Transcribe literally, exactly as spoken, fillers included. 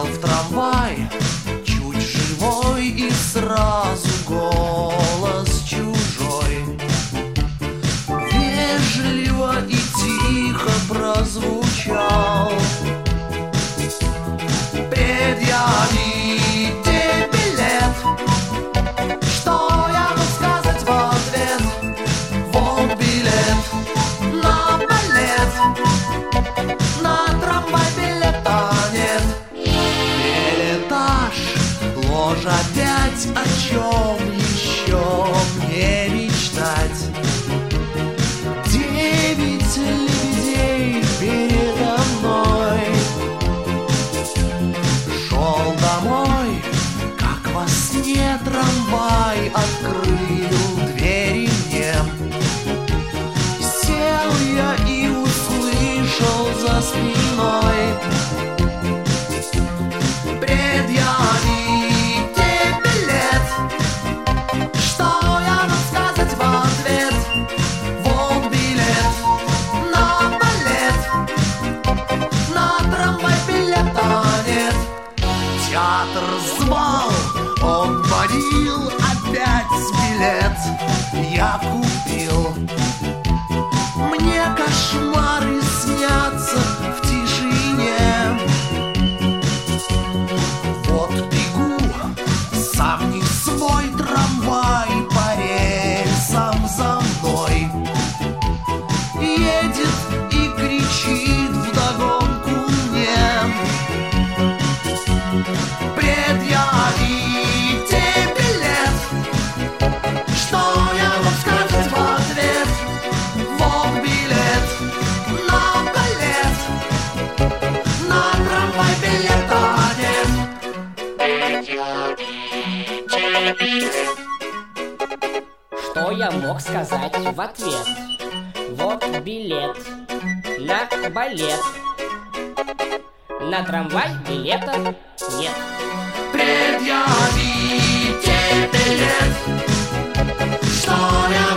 в трамвай, чуть живой, и сразу голос чужой вежливо и тихо прозвучал: предъявите билет. Что я мог сказать в ответ? Вот билет на балет, на трамвай билета нет. Билетаж, ложь опять, о чем еще мне мечтать? Девять лебедей передо мной. Шел домой, как во сне, трамвай открыл двери мне. Сел я и услышал за спиной: предъявите билет. Что я мог сказать в ответ? Вот билет на балет, на трамвай билета нет. Театр звал, он водил, опять билет я купил. Мне кошмары снятся в тишине. Вот бегу, сам не свой, трамвай по рельсам за мной едет и кричит вдогонку мне: предъявите билет. Что я мог сказать в ответ? Вот билет на балет, на трамвай билета нет. Что я мог сказать в ответ? Вот билет на балет, на трамвай билета нет. Предъявите билет. Что я